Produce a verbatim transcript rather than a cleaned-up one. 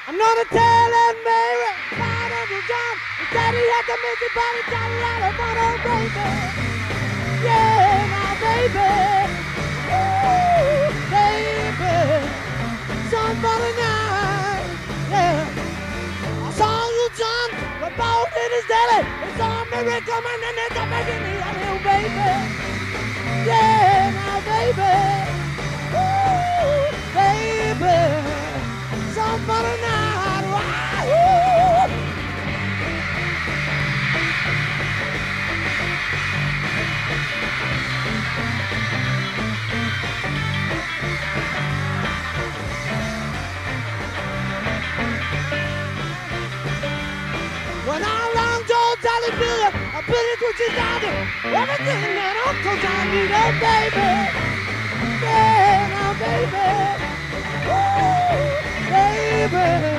I'm gonna tell Aunt Mary about Uncle John. His daddy had the busy body, got a lot of fun, oh baby. Yeah, now baby. Ooh, baby. Somebody night. Yeah. I saw Uncle John with both in his daddy. He saw Mary coming and they got back in the alley, oh baby. Yeah, now baby. Ooh, baby. Somebody night, wow! When I long told Sally Bill, I put it what she's down to everything that Uncle John did, oh baby. Yeah, now baby. Ooh, baby.